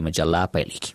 مجله پیل کی.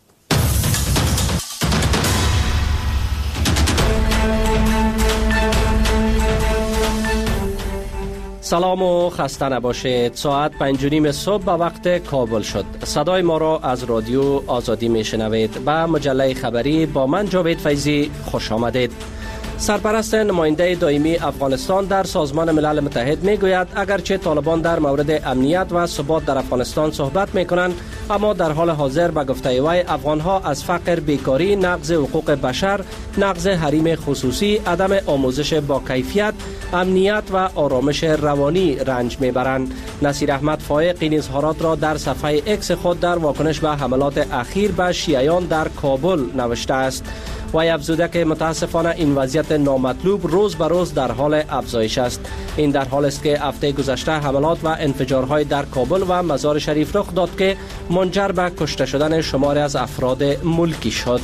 سلام و خسته نباشید. ساعت 5:30 صبح به وقت کابل شد. صدای ما را از رادیو آزادی میشنوید. به مجله خبری با من جاوید فیضی خوش آمدید. سرپرست نماینده دائمی افغانستان در سازمان ملل متحد میگوید اگرچه طالبان در مورد امنیت و ثبات در افغانستان صحبت میکنند، اما در حال حاضر به گفته وی افغانها از فقر، بیکاری، نقض حقوق بشر، نقض حریم خصوصی، عدم آموزش با کیفیت، امنیت و آرامش روانی رنج میبرند. نصیر احمد فائق این اظهارات را در صفحه اکس خود در واکنش به حملات اخیر به شیعیان در کابل نوشته است. وی افزوده که متاسفانه این وضعیت نامطلوب روز به روز در حال افزایش است. این در حال است که هفته گذشته حملات و انفجارهای در کابل و مزار شریف رخ داد که منجر به کشته شدن شماری از افراد ملکی شد.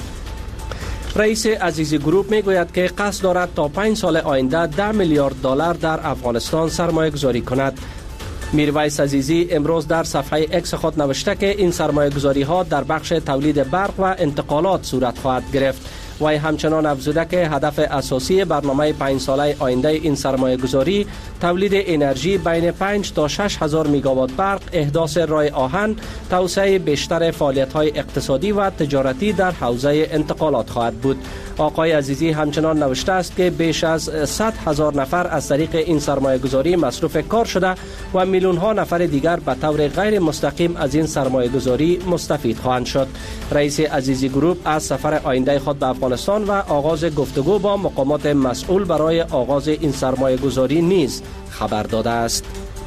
رئیس عزیزی گروپ میگوید که قصد دارد تا 5 سال آینده 10 میلیارد دلار در افغانستان سرمایه گذاری کند. میرویس عزیزی امروز در صفحه اکس خود نوشته که این سرمایه گذاری ها در بخش تولید برق و انتقالات صورت خواهد گرفت. وی همچنان افزوده که هدف اساسی برنامه 5 ساله آینده این سرمایه گذاری تولید انرژی بین 5 تا 6 هزار میگاوات برق، احداث راه آهن، توسعه بیشتر فعالیت های اقتصادی و تجارتی در حوزه انتقالات خواهد بود. آقای عزیزی همچنان نوشته است که بیش از 100 هزار نفر از طریق این سرمایه گذاری مصروف کار شده و میلیون ها نفر دیگر به طور غیر مستقیم از این سرمایه گذاری مستفید خواهند شد. رئیس عزیزی گروپ از سفر آینده خود به افغانستان و آغاز گفتگو با مقامات مسئول برای آغاز این سرمایه گذاری نیز خبر داده است.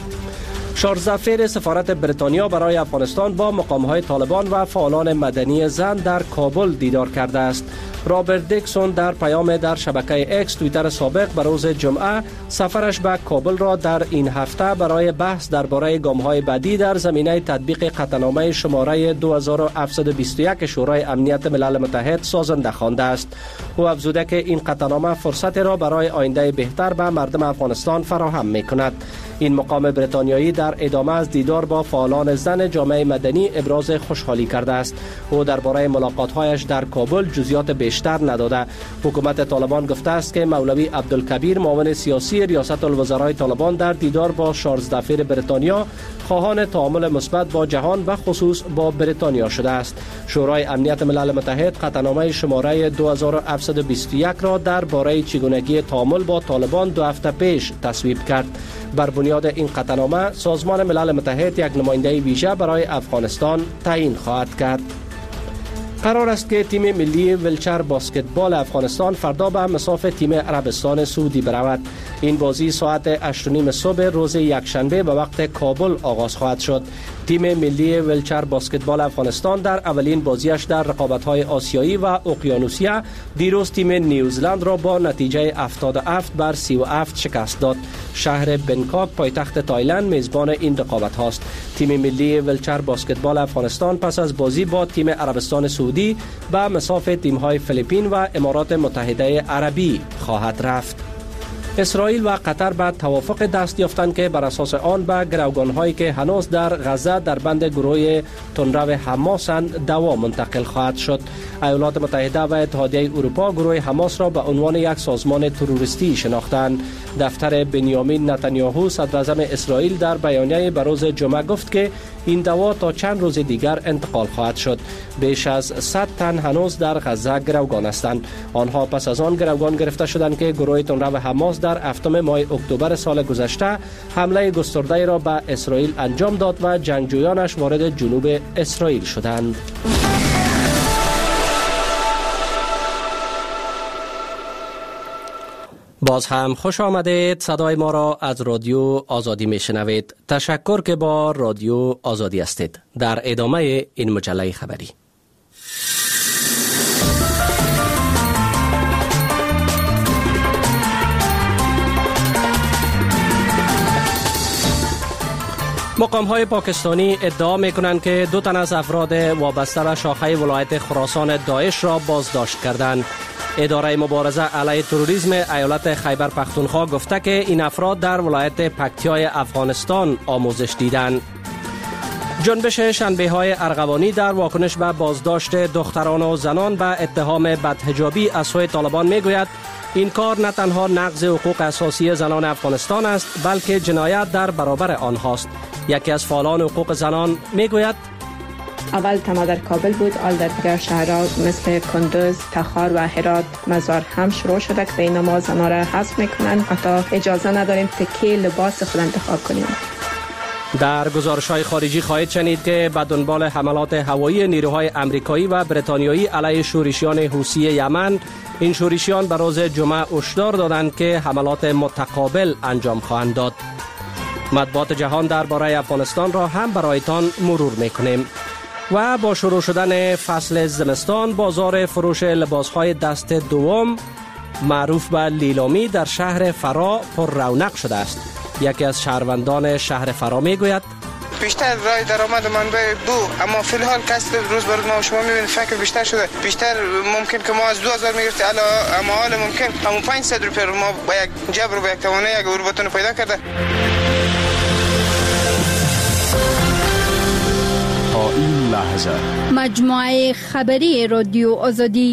چارلز فیر سفارت بریتانیا برای افغانستان با مقام‌های طالبان و فعالان مدنی زن در کابل دیدار کرده است. رابرت دیکسون در پیام در شبکه اکس توییتر سابق به روز جمعه سفرش به کابل را در این هفته برای بحث درباره گام‌های بعدی در زمینه تطبیق قطعنامه شماره 2721 شورای امنیت ملل متحد سازنده خوانده است. او افزوده که این قطعنامه فرصت را برای آینده بهتر به مردم افغانستان فراهم می‌کند. این مقام بریتانیایی در ادامه از دیدار با فعالان زن جامعه مدنی ابراز خوشحالی کرده است. او درباره ملاقات‌هایش در کابل جزئیات بیشتر نداده. حکومت طالبان گفته است که مولوی عبدالکبیر معاون سیاسی ریاست الوزرای طالبان در دیدار با چارلز فیر بریتانیا خواهان تعامل مثبت با جهان و خصوص با بریتانیا شده است. شورای امنیت ملل متحد قطعنامه شماره 2721 را درباره چگونگی تعامل با طالبان 2 هفته پیش تصویب کرد. بر بنیاد این قطعنامه سازمان ملل متحد یک نماینده ویژه برای افغانستان تعیین خواهد کرد. قرار است که تیم ملی ویلچر بسکتبال افغانستان فردا به مصاف تیم عربستان سعودی برود. این بازی ساعت 8:30 صبح روز یکشنبه به وقت کابل آغاز خواهد شد. تیم ملی ویلچر بسکتبال افغانستان در اولین بازیش در رقابت‌های آسیایی و اقیانوسیه دیروز تیم نیوزلند را با نتیجه 77-37 شکست داد. شهر بنکاک پایتخت تایلند میزبان این رقابت هاست. تیم ملی ویلچر بسکتبال افغانستان پس از بازی با تیم عربستان سعودی به مصاف تیم‌های فیلیپین و امارات متحده عربی خواهد رفت. اسرائیل و قطر به توافق دست یافتند که بر اساس آن به گروگان‌هایی که هنوز در غزه در بند گروه تندرو حماسند دوا منتقل خواهد شد. ایالات متحده و اتحادیه اروپا گروه حماس را به عنوان یک سازمان تروریستی شناختند. دفتر بنیامین نتانیاهو صدر اعظم اسرائیل در بیانیه به روز جمعه گفت که این دوا تا چند روز دیگر انتقال خواهد شد. بیش از 100 تن هنوز در غزه گروگان هستند. آنها پس از آن گروگان گرفته شدند که گروه تندرو حماس در 7 ماه اکتبر سال گذشته حمله گسترده را به اسرائیل انجام داد و جنگجویانش وارد جنوب اسرائیل شدند. باز هم خوش آمدید. صدای ما را از رادیو آزادی میشنوید. تشکر که با رادیو آزادی هستید. در ادامه این مجله خبری مقام‌های پاکستانی ادعا می‌کنند که 2 تن از افراد وابسته به شاخه ولایت خراسان داعش را بازداشت کردند. اداره مبارزه علیه تروریسم ایالت خیبر پختونخوا گفته که این افراد در ولایت پکتیای افغانستان آموزش دیدند. جنبش شنبه‌های ارغوانی در واکنش به بازداشت دختران و زنان به اتهام بدحجابی از سوی طالبان میگوید این کار نه تنها نقض حقوق اساسی زنان افغانستان است بلکه جنایت در برابر آنهاست. یکی از فعالان حقوق زنان میگوید اول تنها در کابل بود، حال در دیگر شهرها مثل کندوز، تخار و هرات مزار هم شروع شده که این ما زنان را حذف میکنن، حتی اجازه نداریم تکه لباس خود انتخاب کنیم. در گزارش‌های خارجی خواهید شنید که به دنبال حملات هوایی نیروهای آمریکایی و بریتانیایی علیه شورشیان حوثی یمن، این شورشیان به روز جمعه هشدار دادند که حملات متقابل انجام خواهند داد. مطبوعات جهان درباره افغانستان را هم برایتان مرور می‌کنیم. و با شروع شدن فصل زمستان بازار فروش لباس‌های دست دوم معروف به لیلامی در شهر فرا پر رونق شده است. یکی از شهروندان شهر فرا میگوید بیشتر رای درآمد منبع دو، اما فی الحال کسب روز بر روز ما شما میبینید فکر بیشتر شده. بیشتر ممکن که ما از 2000 میگرفتیم اما حال ممکن همون 500 روپیه رو ما با یک جبر و با یک توانه یک اوربتون پیدا کرده. تا این لحظه مجموعه خبری رادیو آزادی.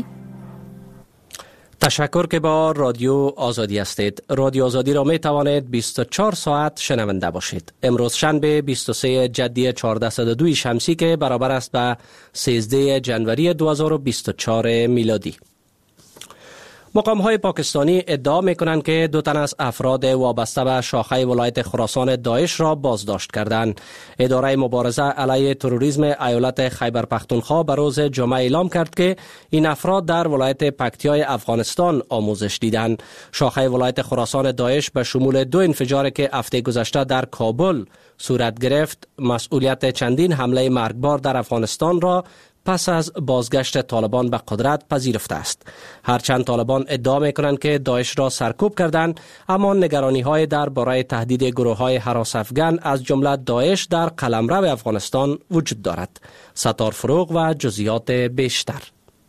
تشکر که با رادیو آزادی هستید. رادیو آزادی را می توانید 24 ساعت شنونده باشید. امروز شنبه 23 جدی 1402 شمسی که برابر است به 13 جنوری 2024 میلادی. مقام‌های پاکستانی ادعا می‌کنند که 2 تن از افراد وابسته به شاخه ولایت خراسان داعش را بازداشت کردند. اداره مبارزه علیه تروریسم ایالت خیبر پختونخوا به روز جمعه اعلام کرد که این افراد در ولایت پکتیای افغانستان آموزش دیدند. شاخه ولایت خراسان داعش به شمول 2 انفجار که هفته گذشته در کابل صورت گرفت، مسئولیت چندین حمله مرگبار در افغانستان را پس از بازگشت طالبان به قدرت پذیرفته است. هرچند طالبان ادعا می‌کنند که داعش را سرکوب کردند، اما نگرانی‌های درباره تهدید گروه‌های هراس افغان از جمله داعش در قلمرو افغانستان وجود دارد. ستار فروغ و جزئیات بیشتر.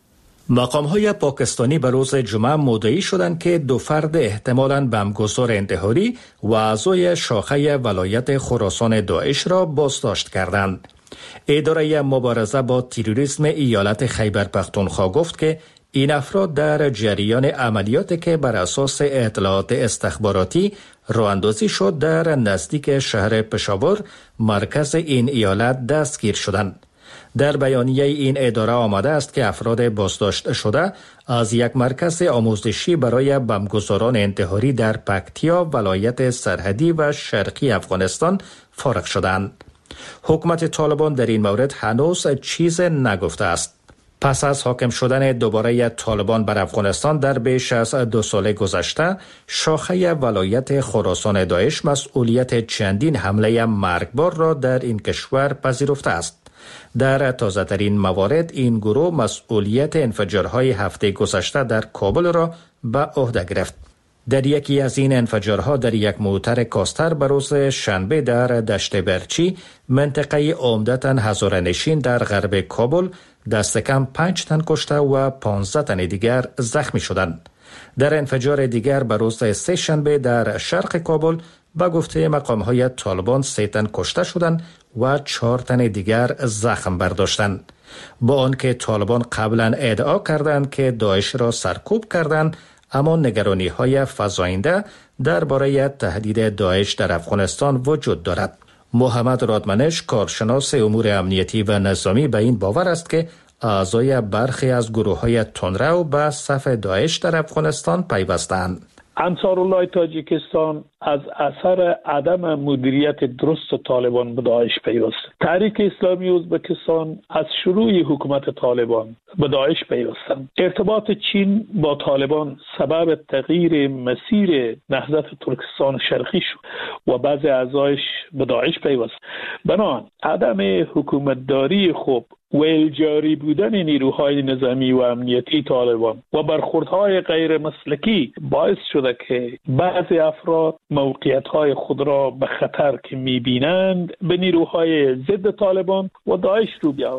مقام‌های پاکستانی به روز جمعه مدعی شدند که 2 فرد احتمالاً بمبگسار انتحاری و اعضای شاخه ولایت خراسان داعش را بازداشت کردند. اداره مبارزه با تروریسم ایالت خیبر پختونخوا گفت که این افراد در جریان عملیاتی که بر اساس اطلاعات استخباراتی راه اندازی شد در نزدیک شهر پشاور مرکز این ایالت دستگیر شدند. در بیانیه این اداره آمده است که افراد بازداشت شده از یک مرکز آموزشی برای بمبگساران انتحاری در پکتیا ولایت سرحدی و شرقی افغانستان فارغ شدند. حکومت طالبان در این مورد هنوز چیز نگفته است. پس از حاکم شدن دوباره طالبان بر افغانستان در بیش از 2 سال گذشته، شاخه ولایت خراسان داعش مسئولیت چندین حمله مرگبار را در این کشور پذیرفته است. در تازه ترین موارد این گروه مسئولیت انفجارهای هفته گذشته در کابل را به عهده گرفت. در یکی از این انفجارها در یک موتر کاستر به روز شنبه در دشت برچی، منطقه عمدتاً هزاره‌نشین در غرب کابل، دست کم 5 تن کشته و 15 تن دیگر زخمی شدند. در انفجار دیگر به روز سه شنبه در شرق کابل به گفته مقام‌های طالبان 3 تن کشته شدند و 4 تن دیگر زخم برداشتند. با آنکه طالبان قبلا ادعا کردند که داعش را سرکوب کردند، اما نگرانی‌های فزاینده درباره تهدید داعش در افغانستان وجود دارد. محمد رادمنش، کارشناس امور امنیتی و نظامی، به این باور است که اعضای برخی از گروه‌های تندرو به صف داعش در افغانستان پیوستند. انصارالله تاجیکستان از اثر عدم مدیریت درست طالبان به داعش پیوست. تحریک اسلامی ازبکستان از شروع حکومت طالبان به داعش پیوستند. ارتباط چین با طالبان سبب تغییر مسیر نهضت ترکستان شرقی شد و بعضی اعضایش به داعش پیوست. بنابراین عدم حکومتداری خوب و الجاری بودن نیروهای نظامی و امنیتی طالبان و برخوردهای غیر مسلکی باعث شده که بعضی افراد موقعیت‌های خود را به خطر که می‌بینند به نیروهای ضد طالبان و داعش رو بیاورند.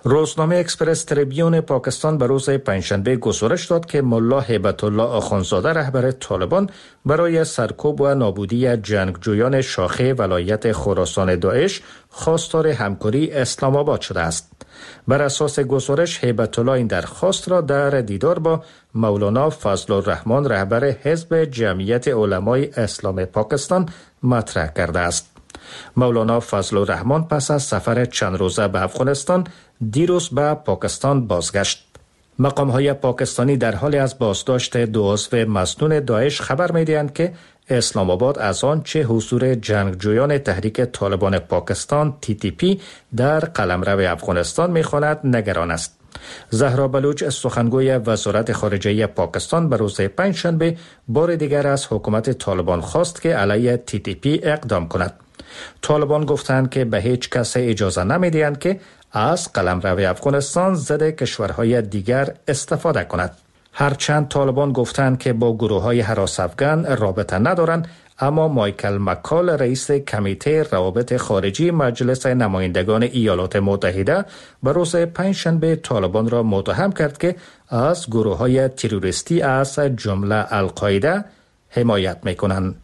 روزنامه اکسپرس تریبیون پاکستان به روز پنجشنبه گزارش داد که ملا هیبت الله آخوندزاده رهبر طالبان برای سرکوب و نابودی جنگجویان شاخه ولایت خراسان داعش خواستار همکاری اسلام آباد شده است. بر اساس گزارش هیبت الله این درخواست را در دیدار با مولانا فضل الرحمن رهبر حزب جمعیت علمای اسلام پاکستان مطرح کرده است. مولانا فضل الرحمن پس از سفر چند روزه به افغانستان دیروز به پاکستان بازگشت. مقام‌های پاکستانی در حال از بازداشت دو عضو مسنون داعش خبر می‌دهند که اسلام آباد از آنچه حضور جنگجویان تحریک طالبان پاکستان TTP در قلمرو افغانستان می‌خواند نگران است. زهرا بلوچ سخنگوی وزارت خارجه پاکستان به روز پنجشنبه بار دیگر از حکومت طالبان خواست که علیه TTP اقدام کند. طالبان گفتند که به هیچ کس اجازه نمی‌دهند که از قلمرو افغانستان ضد کشورهای دیگر استفاده کند. هرچند طالبان گفتند که با گروه‌های هراس افغان رابطه ندارند، اما مایکل مکال رئیس کمیته روابط خارجی مجلس نمایندگان ایالات متحده به روز پنجشنبه طالبان را متهم کرد که از گروه‌های تروریستی از جمله القاعده حمایت می‌کنند.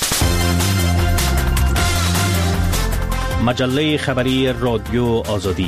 مجله خبری رادیو آزادی.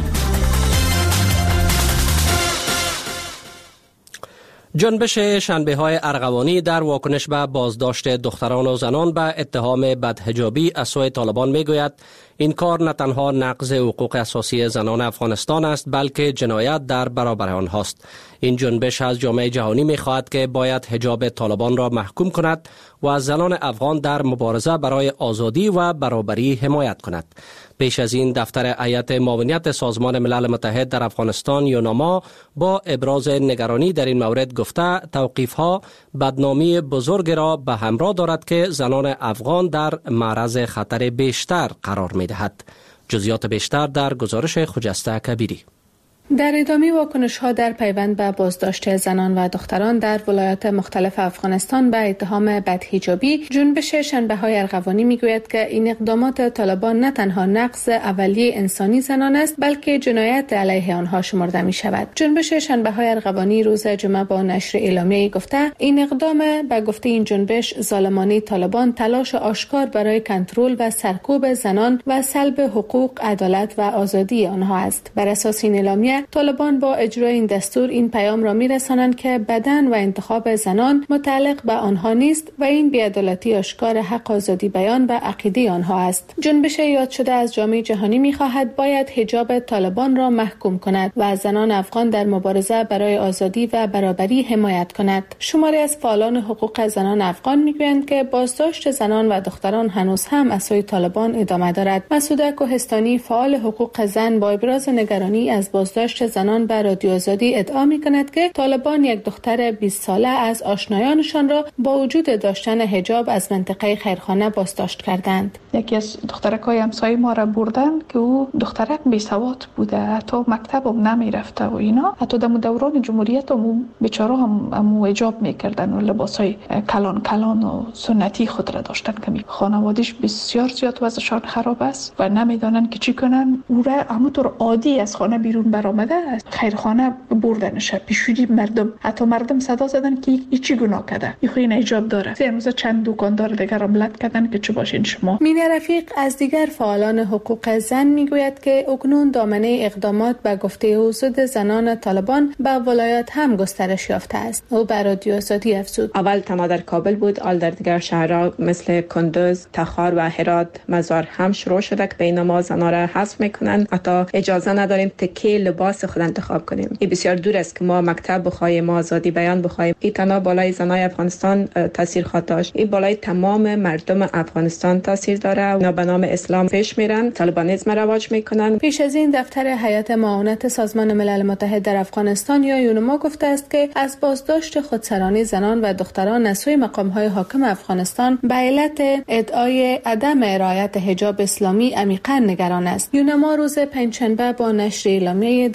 جنبش شنبه‌های ارغوانی در واکنش به بازداشت دختران و زنان به اتهام بدحجابی از سوی طالبان میگوید این کار نه تنها نقض حقوق اساسی زنان افغانستان است بلکه جنایت در برابر آنهاست. این جنبش از جامعه جهانی می‌خواهد که باید حجاب طالبان را محکوم کند و از زنان افغان در مبارزه برای آزادی و برابری حمایت کند. پیش از این دفتر هیئت معاونیت سازمان ملل متحد در افغانستان یوناما با ابراز نگرانی در این مورد گفته توقیف‌ها بدنامی بزرگ را به همراه دارد که زنان افغان در معرض خطر بیشتر قرار می‌دهد. جزئیات بیشتر در گزارش خجسته کبیری. در ادامه واکنش‌ها در پیوند به بازداشت زنان و دختران در ولایات مختلف افغانستان به اتهام بدحجابی، جنبش شنبه‌های ارغوانی میگوید که این اقدامات طالبان نه تنها نقض اولیه انسانی زنان است بلکه جنایت علیه آنها شمرده می‌شود. جنبش شنبه‌های ارغوانی روز جمعه با نشر اعلامیه‌ای گفته این اقدام به گفته این جنبش ظالمانه طالبان تلاش آشکار برای کنترل و سرکوب زنان و سلب حقوق، عدالت و آزادی آنها است. بر اساس این اعلامیه طالبان با اجرای این دستور این پیام را می‌رسانند که بدن و انتخاب زنان متعلق به آنها نیست و این بی‌عدالتی آشکار حق آزادی بیان و عقیده آنها است. جنبش یاد شده از جامعه جهانی می‌خواهد باید حجاب طالبان را محکوم کند و از زنان افغان در مبارزه برای آزادی و برابری حمایت کند. شماری از فعالان حقوق زنان افغان می‌گویند که بازداشت زنان و دختران هنوز هم از سوی طالبان ادامه دارد. مسعوده کوهستانی فعال حقوق زن با ابراز نگرانی از بازداشت زنان به رادیو آزادی ادعا می‌کند که طالبان یک دختر 20 ساله از آشنایانشان را با وجود داشتن حجاب از منطقه خیرخانه بازداشت کردند. یکی از دخترکای همسایه ما را بردن که او دخترک بی‌سواد بوده، حتی مکتب هم نمی‌رفته و اینا. حتی در دوران جمهوریت هم بیچاره هم حجاب می‌کردن و لباسای کلان و سنتی خود را داشتن که خانواده‌اش بسیار زیاد وضعشان خراب است و نمی‌دانند که چی کنن. او را همونطور عادی از خانه بیرون برآمده از خیرخانه بردنش. پیشوری مردم صدا زدن که این چی گناه کرده، این حجاب داره. امروز چند دکاندار دیگر عملت کردن که چه باشین شما. مینه رفیق از دیگر فعالان حقوق زن میگوید که اکنون دامنه اقدامات به گفته حضور زنان طالبان به ولایات هم گسترش یافته است. او بر رادیو آزادی افزود اول تنها در کابل بود، حال در دیگر شهرها مثل کندوز، تخار و هرات مزار هم شروع شده که بین ما زنان را حذف میکنن. حتی اجازه نداریم تکه لباس خود انتخاب کنیم. این بسیار دور است که ما مکتب بخوایم، ما آزادی بیان بخوایم. این تنها بالای زنای افغانستان تاثیر خواهد داشت. این بالای تمام مردم افغانستان تاثیر داره. اونا به نام اسلام پیش میرن، طالبانیسم رواج میکنن. پیش از این دفتر هیئت معاونت سازمان ملل متحد در افغانستان یا یونما گفته است که از بازداشت خودسرانه زنان و دختران از سوی مقام‌های حاکم افغانستان به علت ادعای عدم رعایت حجاب اسلامی عمیقاً نگران است. یونما روز پنجشنبه با نشر اعلامیه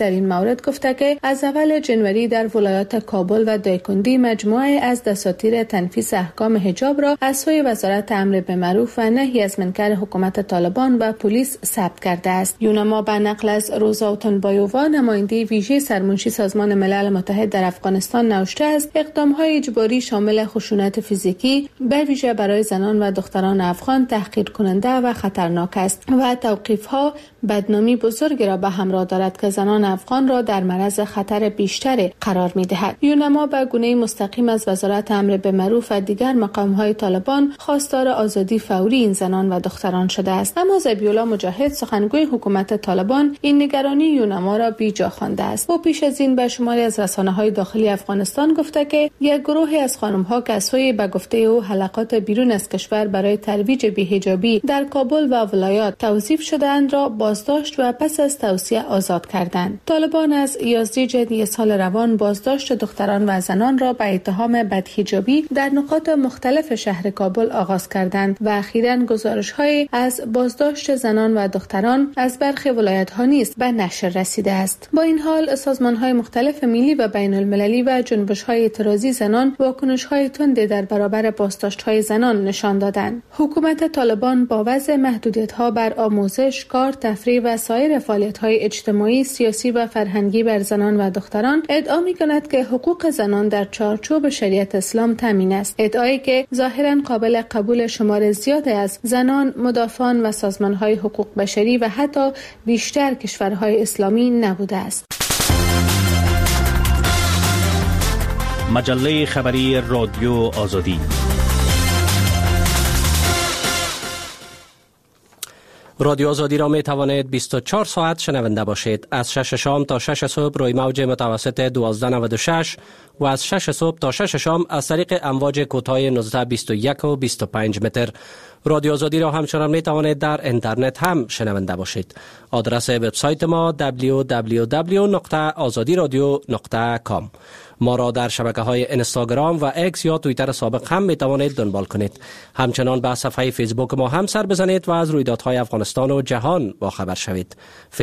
در این مورد گفته که از اول جنوری در ولایات کابل و دایکندی مجموعه از دساتیر تنفیذ احکام حجاب را از سوی وزارت امر بالمعروف و نهی از منکر حکومت طالبان و پلیس ثبت کرده است. یونما به نقل از روزا اوتونبایووا نماینده ویژه سرمنشی سازمان ملل متحد در افغانستان نوشته است اقدام‌های اجباری شامل خشونت فیزیکی به ویژه برای زنان و دختران افغان تحقیر کننده و خطرناک است و توقیف‌ها بدنامی بزرگی را به همراه دارد که زنان افغان را در معرض خطر بیشتری قرار می‌دهد. یونما به گونه مستقیم از وزارت امر بالمعروف و دیگر مقام‌های طالبان خواستار آزادی فوری این زنان و دختران شده است. اما ذبیح‌الله مجاهد سخنگوی حکومت طالبان این نگرانی یونما را بیجا خوانده است. او پیش از این به شماری از رسانه‌های داخلی افغانستان گفته که یک گروهی از خانم‌ها که از سوی به گفته او حلقات بیرون از کشور برای ترویج بی‌حجابی در کابل و ولایات توظیف شده‌اند را بازداشت و پس از توصیه آزاد کردند. طالبان از 11 ژانویه سال روان بازداشت دختران و زنان را به اتهام بدحجابی در نقاط مختلف شهر کابل آغاز کردند و اخیراً گزارش‌های از بازداشت زنان و دختران از برخی ولایت‌ها نیز به نشر رسیده است. با این حال سازمان‌های مختلف ملی و بین‌المللی و جنبش‌های اعتراضی زنان واکنش‌های تند در برابر بازداشت‌های زنان نشان دادند. حکومت طالبان با وضع محدودیت‌ها بر آموزش، کار، تفریح و سایر فعالیت‌های اجتماعی، سیاسی و فرهنگی بر زنان و دختران ادعا می‌کند که حقوق زنان در چارچوب شریعت اسلام تامین است. ادعایی که ظاهراً قابل قبول شمار زیادی از زنان، مدافعان و سازمان‌های حقوق بشری و حتی بیشتر کشورهای اسلامی نبوده است. مجله خبری رادیو آزادی. رادیو آزادی را می توانید 24 ساعت شنونده باشید. از 6 شام تا 6 صبح روی موج متوسط 1296 و از 6 صبح تا 6 شام از طریق امواج کوتاه 1921 و 25 متر. رادیو آزادی را همچنان می توانید در اینترنت هم شنونده باشید. آدرس وبسایت ما www.azadiradio.com. ما را در شبکه‌های اینستاگرام و اکس یا توییتر سابق هم می توانید دنبال کنید. همچنان به صفحه فیسبوک ما هم سر بزنید و از رویدادهای افغانستان و جهان با خبر شوید.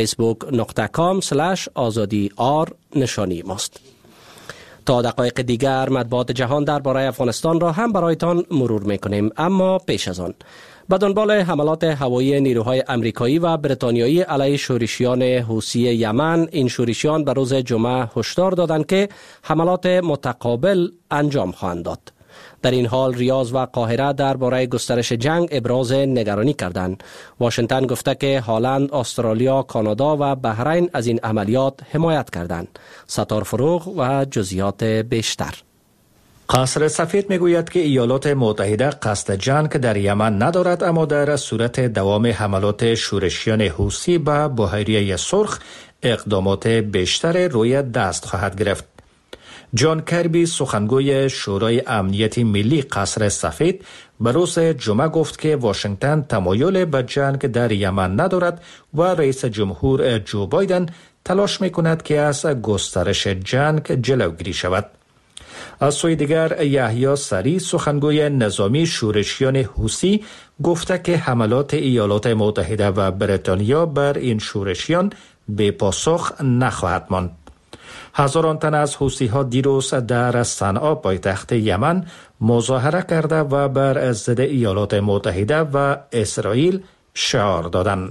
facebook.com/azadi_r نشانی ماست. تا دقایق دیگر مطبوعات جهان درباره افغانستان را هم برایتان مرور می‌کنیم، اما پیش از آن به دنبال حملات هوایی نیروهای امریکایی و بریتانیایی علیه شورشیان حوثی یمن، این شورشیان به روز جمعه هشدار دادند که حملات متقابل انجام خواهند داد. در این حال ریاض و قاهره درباره گسترش جنگ ابراز نگرانی کردند. واشنگتن گفته که هلند، استرالیا، کانادا و بحرین از این عملیات حمایت کردند. ستار فروغ و جزئیات بیشتر. قصر سفید میگوید که ایالات متحده قصد جنگ در یمن ندارد، اما در صورت دوام حملات شورشیان حوثی به بحیره سرخ اقدامات بیشتر روی دست خواهد گرفت. جان کربی، سخنگوی شورای امنیت ملی قصر سفید، به روز جمعه گفت که واشنگتن تمایل به جنگ در یمن ندارد و رئیس جمهور جو بایدن تلاش میکند که از گسترش جنگ جلوگیری شود. از سوی دیگر یحیی سری، سخنگوی نظامی شورشیان حوثی، گفته که حملات ایالات متحده و بریتانیا بر این شورشیان بی پاسخ نخواهد ماند. هزاران تن از حوثی‌ها دیروز در صنعا پایتخت یمن مظاهره کرده و بر ضد ایالات متحده و اسرائیل شعار دادند.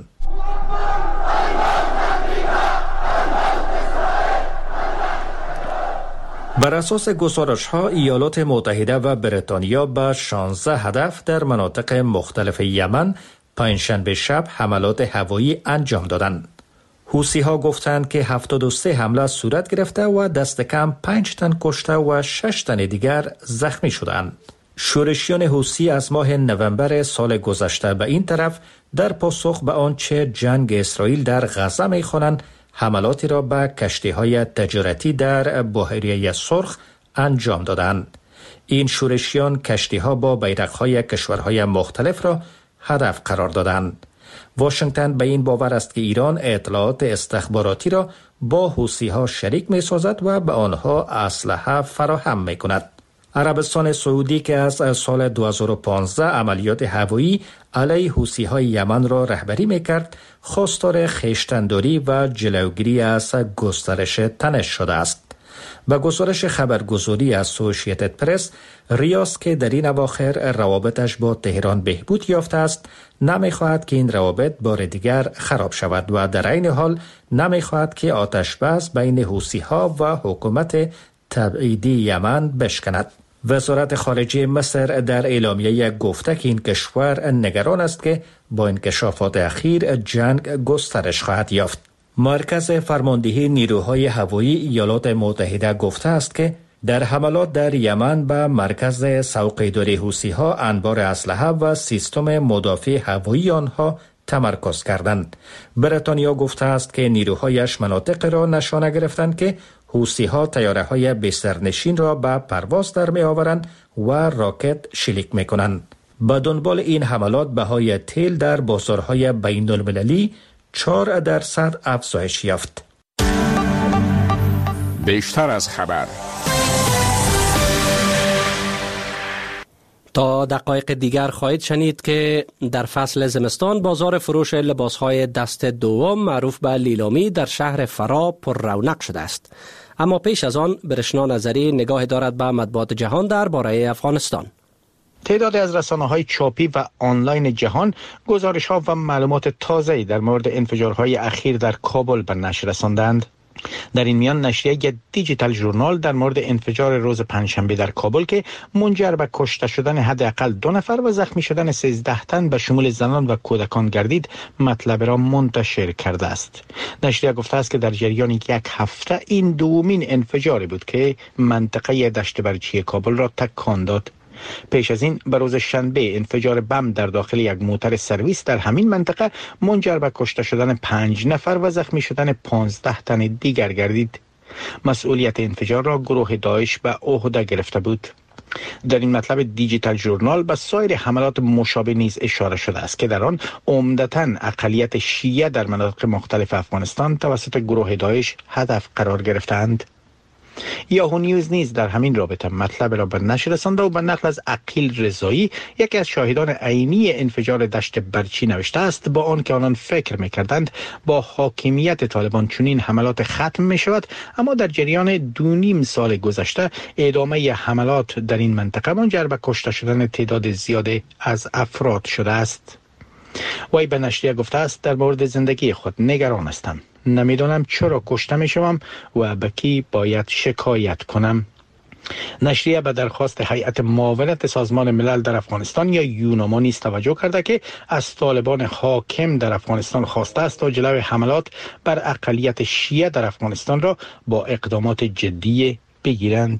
بر اساس گزارش‌ها ایالات متحده و بریتانیا به 16 هدف در مناطق مختلف یمن پنجشنبه شب حملات هوایی انجام دادند. حوثی‌ها گفتند که 73 حمله صورت گرفته و دست کم 5 تن کشته و 6 تن دیگر زخمی شدند. شورشیان حوثی از ماه نوامبر سال گذشته به این طرف در پاسخ به آنچه جنگ اسرائیل در غزه می‌خوانند حملاتی را به کشتی‌های تجارتی در بحیره سرخ انجام دادند. این شورشیان کشتی‌ها با بیرق‌های کشورهای مختلف را هدف قرار دادند. واشنگتن به این باور است که ایران اطلاعات استخباراتی را با حوثی‌ها شریک می‌سازد و به آنها اسلحه فراهم می‌کند. عربستان سعودی که از سال 2015 عملیات هوایی علیه حوثی‌های یمن را رهبری می‌کرد، خواستار خویشتن‌داری و جلوگیری از گسترش تنش شده است. با گزارش خبرگزاری اسوسییتد پرس، ریاض که در این اواخر روابطش با تهران بهبود یافته است، نمی‌خواهد که این روابط بار دیگر خراب شود و در عین حال نمی‌خواهد که آتش بس بین حوثی‌ها و حکومت تبعیدی یمن بشکند. وزارت خارجه مصر در اعلامیه گفته که این کشور نگران است که با انکشافات اخیر جنگ گسترش خواهد یافت. مرکز فرماندهی نیروهای هوایی ایالات متحده گفته است که در حملات در یمن به مرکز سوقه‌داری حوثی‌ها انبار اسلحه و سیستم مدافع هوایی آنها تمرکز کردند. بریتانیا گفته است که نیروهایش مناطق را نشانه گرفتند که حوثی‌ها طیاره‌های بسترنشین را به پرواز در می‌آورند و راکت شلیک می‌کنند. به دنبال این حملات بهای تیل در بازارهای بین‌المللی 4% افزایش یافت. بیشتر از خبر. تا دقایق دیگر خواهید شنید که در فصل زمستان بازار فروش لباسهای دست دوم معروف به لیلامی در شهر فرا پر رونق شده است. اما پیش از آن برشنا نظری نگاه دارد به مطبوعات جهان درباره افغانستان. تعدادی از رسانه‌های چاپی و آنلاین جهان گزارش‌ها و معلومات تازه‌ای در مورد انفجارهای اخیر در کابل به نشر رساندند. در این میان نشریه دیجیتال ژورنال در مورد انفجار روز پنجشنبه در کابل که منجر به کشته شدن حداقل 2 نفر و زخمی شدن 13 تن به شمول زنان و کودکان گردید مطلب را منتشر کرده است. نشریه گفته است که در جریان 1 هفته این دومین انفجاری بود که منطقه دشت برچی کابل را تکان داد. پیش از این به روز شنبه انفجار بم در داخل یک موتر سرویس در همین منطقه منجر به کشته شدن 5 نفر و زخمی شدن 15 تن دیگر گردید. مسئولیت انفجار را گروه داعش به عهده گرفته بود. در این مطلب دیجیتال ژورنال به سایر حملات مشابه نیز اشاره شده است که در آن عمدتاً اقلیت شیعه در مناطق مختلف افغانستان توسط گروه داعش هدف قرار گرفتند. یاهو نیوز نیز در همین رابطه مطلب را به نشر رسانده و به نقل از عقیل رضایی یکی از شاهدان عینی انفجار دشت برچی نوشته است با آنکه آنان فکر می‌کردند با حاکمیت طالبان چنین حملات ختم می‌شود، اما در جریان 2.5 سال گذشته ادامه حملات در این منطقه منجر به کشته شدن تعداد زیادی از افراد شده است. وی به نشریه گفته است در مورد زندگی خود نگران هستم. نمیدانم چرا کشته می شوم و به کی باید شکایت کنم. نشریه به درخواست هیئت معاونت سازمان ملل در افغانستان یا یوناما نیز توجه کرده که از طالبان حاکم در افغانستان خواسته است تا جلوی حملات بر اقلیت شیعه در افغانستان را با اقدامات جدی بگیرند.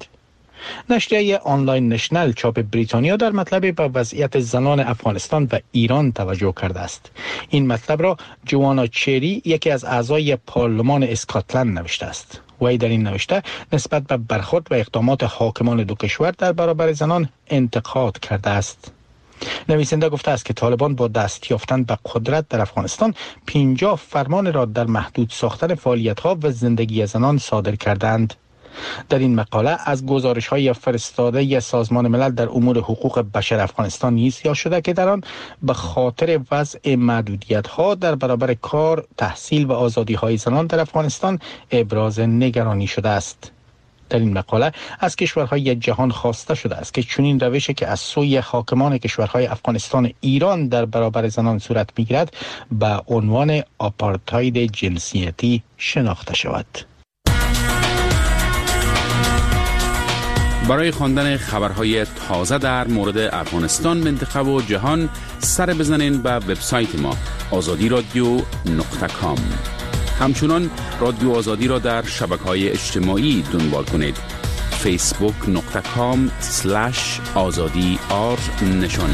نشریه آنلاین نشنل چاپ بریتانیا در مطلب به وضعیت زنان افغانستان و ایران توجه کرده است. این مطلب را جوانا چری یکی از اعضای پارلمان اسکاتلند نوشته است. وی در این نوشته نسبت به برخورد و اقدامات حاکمان دو کشور در برابر زنان انتقاد کرده است. نویسنده گفته است که طالبان با دست یافتن به قدرت در افغانستان 50 فرمان را در محدود ساختن فعالیت‌ها و زندگی زنان صادر کردند. در این مقاله از گزارش‌های فرستاده سازمان ملل در امور حقوق بشر افغانستان نیز یاد شده که در آن به خاطر وضع محدودیت‌ها در برابر کار، تحصیل و آزادی‌های زنان در افغانستان ابراز نگرانی شده است. در این مقاله از کشورهای جهان خواسته شده است که چنین روشی که از سوی حاکمان کشورهای افغانستان ایران در برابر زنان صورت می‌گیرد به عنوان آپارتاید جنسیتی شناخته شود. برای خواندن خبرهای تازه در مورد افغانستان، منطقه و جهان سر بزنین به وبسایت ما azadi.radio.com. همچنان رادیو آزادی را در شبکه‌های اجتماعی دنبال کنید. facebook.com/azadi نشان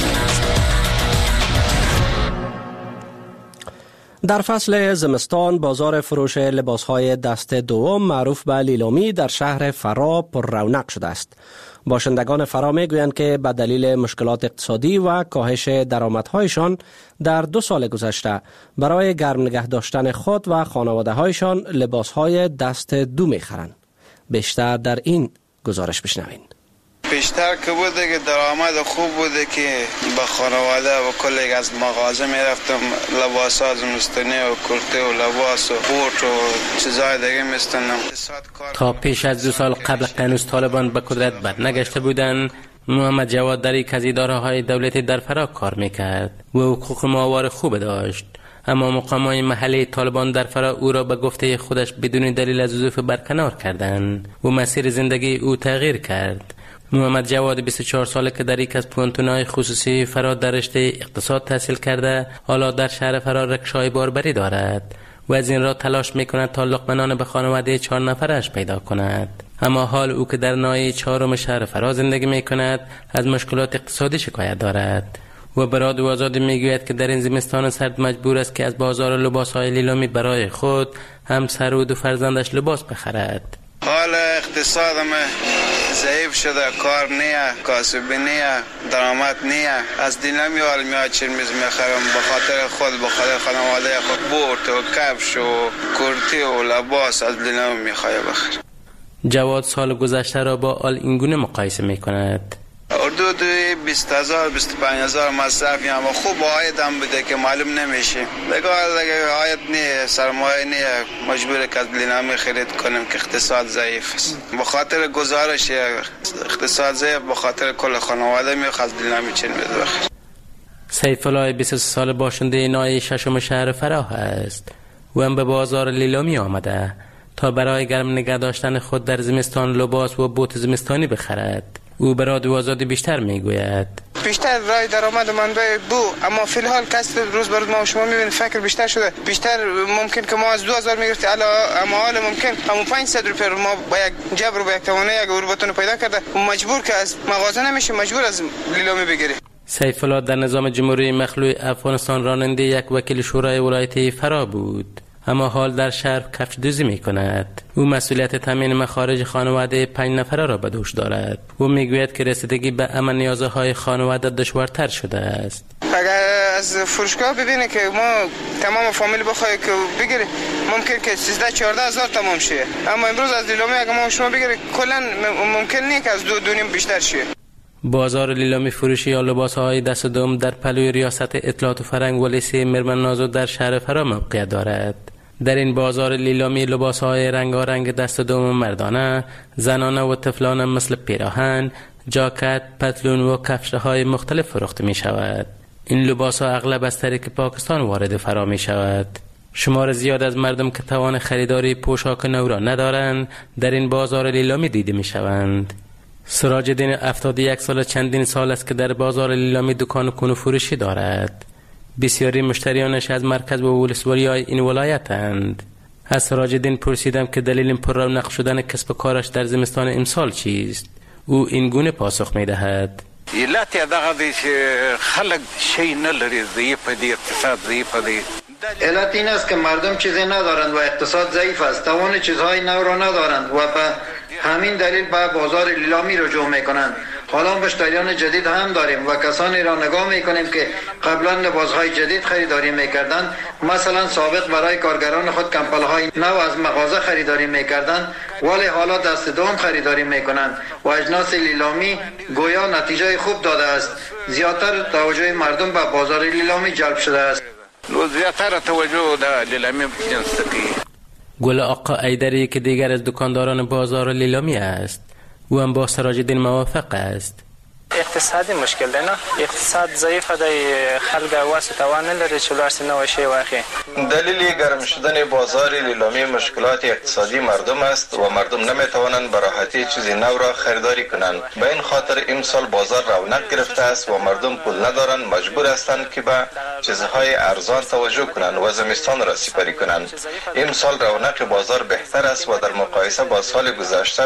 در فصل زمستان بازار فروش لباسهای دست دوم معروف به لیلامی در شهر فرا پر رونق شده است. باشندگان فرا میگویند که به دلیل مشکلات اقتصادی و کاهش درآمدهایشان در 2 سال گذشته برای گرم نگه داشتن خود و خانواده هایشان لباسهای دست دو میخرند. بیشتر در این گزارش بشنوین. بیشتر که بوده که درآمد خوب بوده که به خانواده و کلی از مغازه میرفتم لباس ها زمستانی و کرته و لباس و بوت و چیزای دیگه میستنم. تا پیش از 2 سال قبل هنوز طالبان به قدرت برنگشته بودند، محمد جواد در یک از اداره‌های دولتی در فرا کار میکرد و حقوق ماهوار خوب داشت، اما مقامات محلی طالبان در فرا او را به گفته خودش بدون دلیل از وظیفه برکنار کردند و مسیر زندگی او تغییر کرد. محمد جواد 24 ساله که در یک از پوانتون‌های خصوصی فرا در رشته اقتصاد تحصیل کرده، حالا در شهر فرا رکشای باربری دارد و از این را تلاش میکند تا لقمه نان به خانواده 4 نفرش پیدا کند. اما حال او که در ناحیه 4 شهر فرا زندگی میکند از مشکلات اقتصادی شکایت دارد و به رادیو آزادی میگوید که در این زمستان سرد مجبور است که از بازار لباس‌های لیلامی برای خود، همسر و 2 فرزندش لباس بخرد. حال اقتصادم ضعیف شده، کار نیه، کاسبی نیه، درآمد نیه. از لیلامی حال میاد چیز میخرم به خاطر خود، به خاطر خانواده خود. بوت و کفش و کرتی و لباس از لیلامی میخواه بخرم. جواد سال گذشته را با آل اینگونه مقایسه میکند. حدود 20,000 25,000 مصرفی، اما خوب عایدم بوده که معلوم نمیشه. دیگه عاید نیه، سرمایه نیه، مجبور که از لیلامی خرید کنیم که اقتصاد ضعیف است. به خاطر گزارش اقتصاد ضعیف، به خاطر کل خانواده میخواد لیلامی چین بخریم. سیف الله 23 سال باشنده ناحیه 6 شهر فرا است و هم به بازار لیلامی آمده تا برای گرم نگه داشتن خود در زمستان لباس و بوت زمستانی بخرد. او به رادیو آزادی بیشتر میگوید. بیشتر رای درآمد منبع بو، اما فی الحال کسب روز به روز ما شما میبینید فکر بیشتر شده. بیشتر ممکن که ما از 2000 میگرفتیم، اما حال ممکن همون 500 روپیه رو ما با یک جبر و با یک توانه یک اوربتون پیدا کرده مجبور که از مغازه نمیشه، مجبور از لیلامی بگیریم. سیف الله در نظام جمهوری مخلوع افغانستان راننده یک وکیل شورای ولایتی فرا بود، اما حال در شهر کفش دوزی می کند. او مسئولیت تامین مخارج خانواده 5 نفره را به دوش دارد. او میگوید که رسیدگی به امن نیازهای خانواده دشوارتر شده است. اگر از فروشگاه ببینه که ما تمام فامیل بخواه که بگیره، ممکن که 13-14 هزار تمام شه، اما امروز از لیلامی اگر ما شما بگیره کلا ممکن نیست که از 2.5 بیشتر شه. بازار لیلامی فروشی یا لباس‌های دست دوم در پلوی ریاست اطلاعات و فرهنگ و لیسه مرمن نازو در شهر فرا موقعیت دارد. در این بازار لیلامی لباس‌های رنگارنگ دست دوم مردانه، زنانه و طفلانه مثل پیراهن، جاکت، پتلون و کفش‌های مختلف فروخته می‌شود. این لباس‌ها اغلب از طریق پاکستان وارد فرا می‌شود. شمار زیاد از مردم که توان خریداری پوشاک نو را ندارند، در این بازار لیلامی دیده می‌شوند. سراج الدین 71 سال چندین سال است که در بازار لیلامی دکان کنو فروشی دارد. بسیاری مشتریانش از مرکز و ولسوالی‌های این ولایتند. از سراج الدین پرسیدم که دلیل پر رونق شدن کسب و کارش در زمستان امسال چیست. او این گونه پاسخ می‌دهد: علت دغه دی چې خلک شی نه لري ضعیف دی، اقتصاد ضعیف دی. علت این است که مردم چیزی ندارند و اقتصاد ضعیف است، توان چیزهای نو را ندارند و به همین دلیل به بازار لیلامی رجوع میکنند. حالا مشتریان جدید هم داریم و کسانی را نگاه میکنیم که قبلا لباسهای جدید خریداری میکردند، مثلا سابق برای کارگران خود کمپلهای نو از مغازه خریداری میکردند ولی حالا دست دوم خریداری میکنند و اجناس لیلامی گویا نتیجه خوب داده است. زیادتر توجه مردم به بازار لیلامی جلب شده است. زیادتر توجه در لیلامی جنس. گل آقا ایدری که دیگر از دکانداران بازار لیلامی است، او هم با سراج الدین موافق است. اقتصادی مشکل ده نه، اقتصاد ضعیف ده، خلق واسه توان نداره چلارس نوشی واقعی. دلیل گرم شدن بازار لیلامی مشکلات اقتصادی مردم است و مردم نمیتوانند به راحتی چیزی نو را خریداری کنند. به این خاطر امسال بازار رونق گرفته است و مردم پول ندارند، مجبور هستند که به چیزهای ارزان توجه کنند و زمستان را سپری کنند. امسال رونق بازار بهتر است و در مقایسه با سال گذشته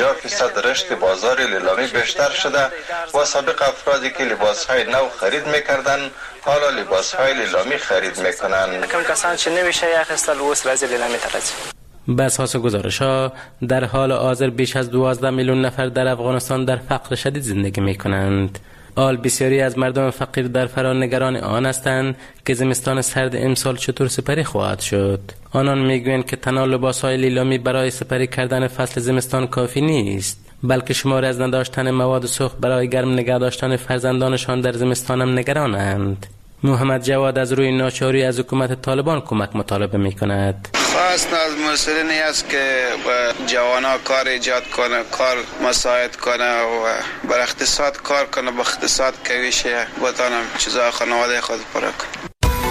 50% رشد بازار لیلامی بیشتر شده و سابق افرادی که لباس‌های نو خرید می‌کردند حالا لباس‌های لیلامی خرید می‌کنند. کم کسان چې نوی شی اخیستل اوس راځي لیلامی ته راځي. به اساس گزارش‌ها در حال حاضر بیش از 12 میلیون نفر در افغانستان در فقر شدید زندگی می‌کنند. آل بسیاری از مردم فقیر در فرا نگران آن هستند که زمستان سرد امسال چطور سپری خواهد شد. آنان میگویند که تنها لباس‌های لیلامی برای سپری کردن فصل زمستان کافی نیست، بلکه شماری از نداشتن مواد سوخت برای گرم نگه داشتن فرزندانشان در زمستان هم نگرانند. محمد جواد از روی ناچاری از حکومت طالبان کمک مطالبه می‌کند. خواست از مسئولینی است که جوانا کار ایجاد کنه، کار مساعد کنه و بر اقتصاد کار کنه، با اقتصاد کویش بتانم چیزا خانواده خود پر کنه.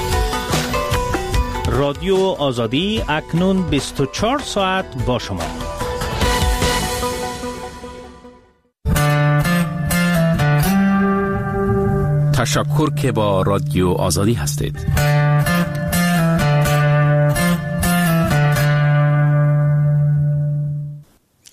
رادیو آزادی اکنون 24 ساعت با شما. تشکر که با رادیو آزادی هستید.